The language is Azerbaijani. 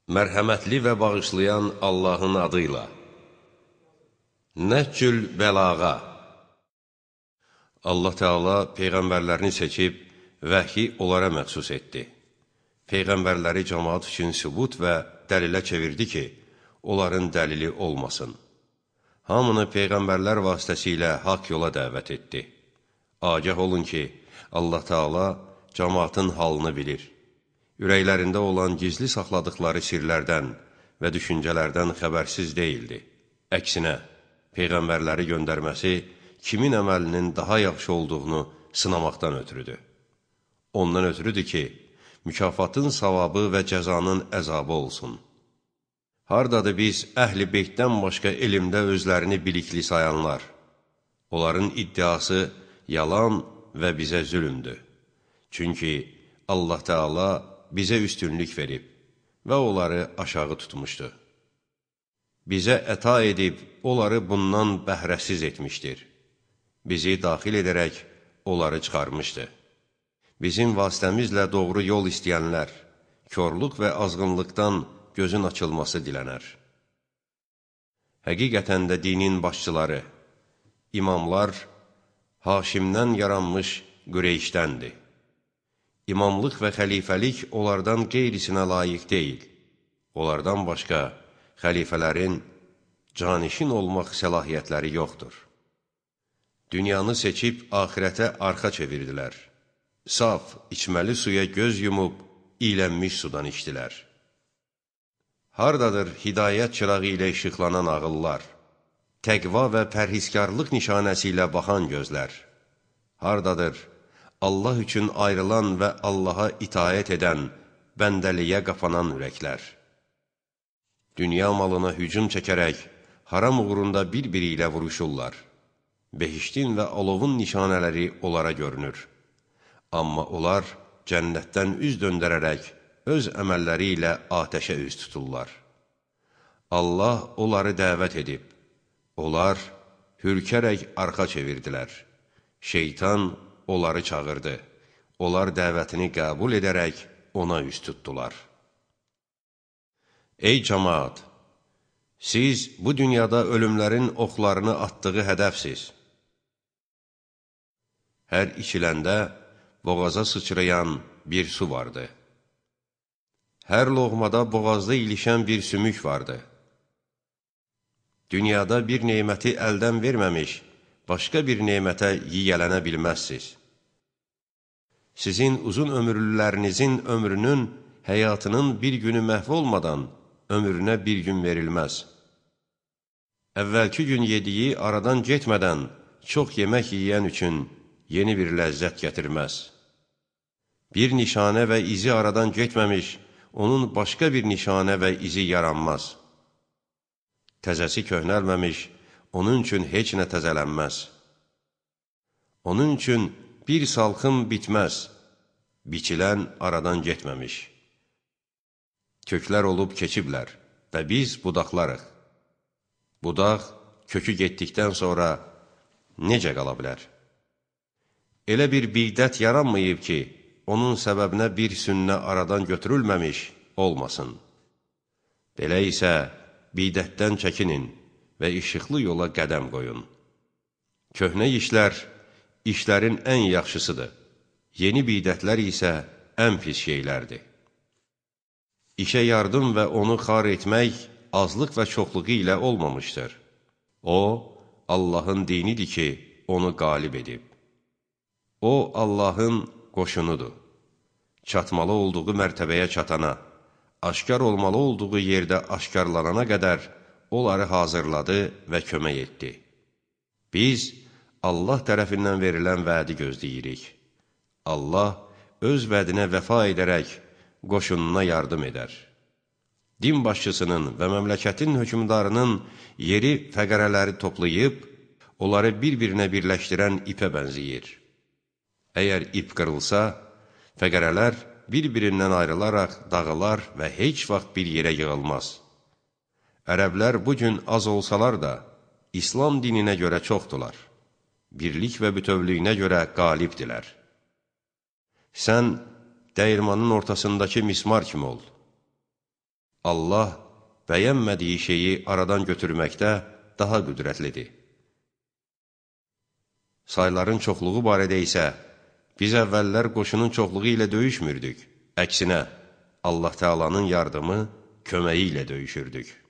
Mərhəmətli və bağışlayan Allahın adıyla. Nəhcül bəlağa. Allah Teala peyğəmbərlərini seçib, vəhyi onlara məxsus etdi. Peyğəmbərləri cəmaat üçün sübut və dəlilə çevirdi ki, onların dəlili olmasın. Hamını peyğəmbərlər vasitəsilə haqq yola dəvət etdi. Agah olun ki, Allah Teala cəmaatın halını bilir. Ürəklərində olan gizli saxladıqları sirlərdən və düşüncələrdən xəbərsiz deyildi. Əksinə, peyğəmbərləri göndərməsi kimin əməlinin daha yaxşı olduğunu sınamaqdan ötürüdür. Ondan ötürüdür ki, mükafatın savabı və cəzanın əzabı olsun. Hardadır biz əhl-i beytdən başqa elmdə özlərini bilikli sayanlar? Onların iddiası yalan və bizə zülümdür. Çünki Allah Teala bizə üstünlük verib və onları aşağı tutmuşdur. Bizə əta edib, onları bundan bəhrəsiz etmişdir. Bizi daxil edərək, onları çıxarmışdır. Bizim vasitəmizlə doğru yol istəyənlər, körlük və azğınlıqdan gözün açılması dilənər. Həqiqətən də dinin başçıları, imamlar, Haşimdən yaranmış Qüreyşdəndir. İmamlıq və xəlifəlik onlardan qeyrisinə layiq deyil. Onlardan başqa xəlifələrin canişin olmaq səlahiyyətləri yoxdur. Dünyanı seçib axirətə arxa çevirdilər. Saf, içməli suya göz yumub, iylənmiş sudan içdilər. Hardadır hidayət çırağı ilə işıqlanan ağıllar, təqva və pərhiskarlıq nişanəsi ilə baxan gözlər? Hardadır Allah üçün ayrılan və Allaha itaət edən, bəndəliyə qapanan ürəklər? Dünya malına hücum çəkərək, haram uğrunda bir-biri ilə vuruşurlar. Behiştin və alovun nişanələri onlara görünür. Amma onlar cənnətdən üz döndərərək, öz əməlləri ilə atəşə üz tuturlar. Allah onları dəvət edib. Onlar hürkərək arxa çevirdilər. Şeytan onları çağırdı. Onlar dəvətini qəbul edərək ona üz tutdular. Ey cəmaat! Siz bu dünyada ölümlərin oxlarını atdığı hədəfsiz. Hər içiləndə boğaza sıçrayan bir su vardı. Hər loğmada boğazda ilişən bir sümük vardı. Dünyada bir neməti əldən verməmiş, başqa bir nemətə yiyələnə bilməzsiz. Sizin uzun ömürlülərinizin ömrünün, həyatının bir günü məhv olmadan ömrünə bir gün verilməz. Əvvəlki gün yediyi aradan getmədən çox yemək yiyən üçün yeni bir ləzzət gətirməz. Bir nişanə və izi aradan getməmiş, onun başqa bir nişanə və izi yaranmaz. Təzəsi köhnəlməmiş, onun üçün heç nə təzələnməz. Onun üçün bir salxım bitməz, biçilən aradan getməmiş. Köklər olub keçiblər və biz budaqlarıq. Budaq kökü getdikdən sonra necə qala bilər? Elə bir bidət yaranmayıb ki, onun səbəbinə bir sünnə aradan götürülməmiş olmasın. Belə isə bidətdən çəkinin və işıqlı yola qədəm qoyun. Köhnə işlər, işlərin ən yaxşısıdır. Yeni bidətlər isə ən pis şeylərdir. İşə yardım və onu xar etmək azlıq və çoxluğu ilə olmamışdır. O, Allahın dinidir ki, onu qalib edib. O, Allahın qoşunudur. Çatmalı olduğu mərtəbəyə çatana, aşkar olmalı olduğu yerdə aşkarlanana qədər onları hazırladı və kömək etdi. Biz Allah tərəfindən verilən vədi gözləyirik. Allah öz vədinə vəfa edərək qoşununa yardım edər. Din başçısının və məmləkətin hökmdarının yeri fəqərələri toplayıb, onları bir-birinə birləşdirən ipə bənziyir. Əgər ip qırılsa, fəqərələr bir-birindən ayrılaraq dağılar və heç vaxt bir yerə yığılmaz. Ərəblər bugün az olsalar da, İslam dininə görə çoxdular. Birlik və bütövlüyünə görə qalibdilər. Sən dəyirmanın ortasındakı mismar kimi ol. Allah bəyənmədiyi şeyi aradan götürməkdə daha qüdrətlidir. Sayların çoxluğu barədə isə, biz əvvəllər qoşunun çoxluğu ilə döyüşmürdük. Əksinə, Allah Teala'nın yardımı, köməyi ilə döyüşürdük.